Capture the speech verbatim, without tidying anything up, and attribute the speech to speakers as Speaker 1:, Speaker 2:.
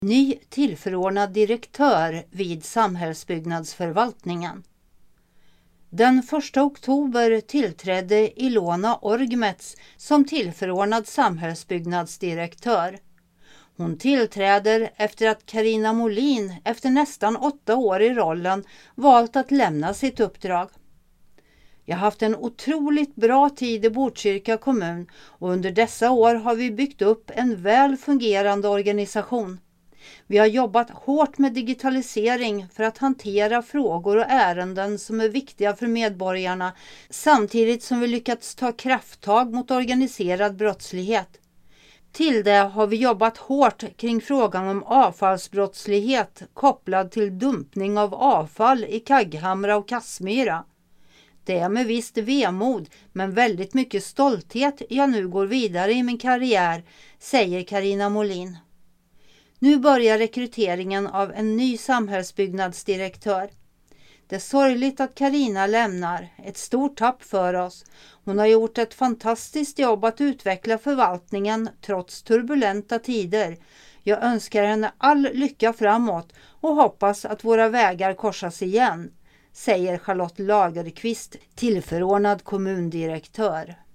Speaker 1: Ny tillförordnad direktör vid samhällsbyggnadsförvaltningen. Den första oktober tillträdde Ilona Orgmets som tillförordnad samhällsbyggnadsdirektör. Hon tillträder efter att Carina Molin efter nästan åtta år i rollen valt att lämna sitt uppdrag. Jag har haft en otroligt bra tid i Botkyrka kommun och under dessa år har vi byggt upp en väl fungerande organisation. Vi har jobbat hårt med digitalisering för att hantera frågor och ärenden som är viktiga för medborgarna samtidigt som vi lyckats ta krafttag mot organiserad brottslighet. Till det har vi jobbat hårt kring frågan om avfallsbrottslighet kopplad till dumpning av avfall i Kagghamra och Kassmyra. Det är med visst vemod men väldigt mycket stolthet jag nu går vidare i min karriär, säger Carina Molin. Nu börjar rekryteringen av en ny samhällsbyggnadsdirektör. Det är sorgligt att Carina lämnar, ett stort tapp för oss. Hon har gjort ett fantastiskt jobb att utveckla förvaltningen trots turbulenta tider. Jag önskar henne all lycka framåt och hoppas att våra vägar korsas igen, säger Charlotte Lagerqvist, tillförordnad kommundirektör.